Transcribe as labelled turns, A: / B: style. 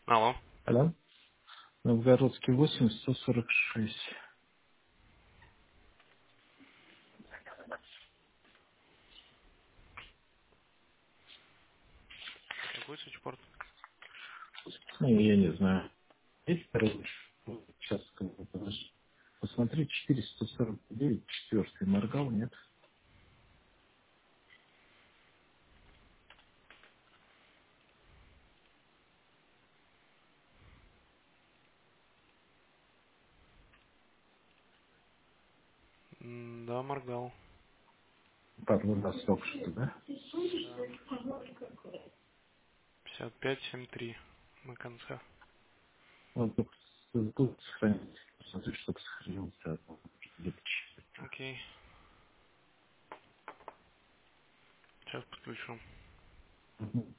A: Алло.
B: Алло. Новгородский 8, 146.
A: Какой свитчпорт?
B: Ну, я не знаю. Есть второй? Сейчас как бы подожди. Посмотри, 449, четвертый моргал, нет?
A: Да, моргал.
B: Пару раз только что, да?
A: Да. 5573 на конце.
B: Вот тут сохранить. Посмотри, чтобы сохранился. Где-то четвертый.
A: Окей. Сейчас подключу.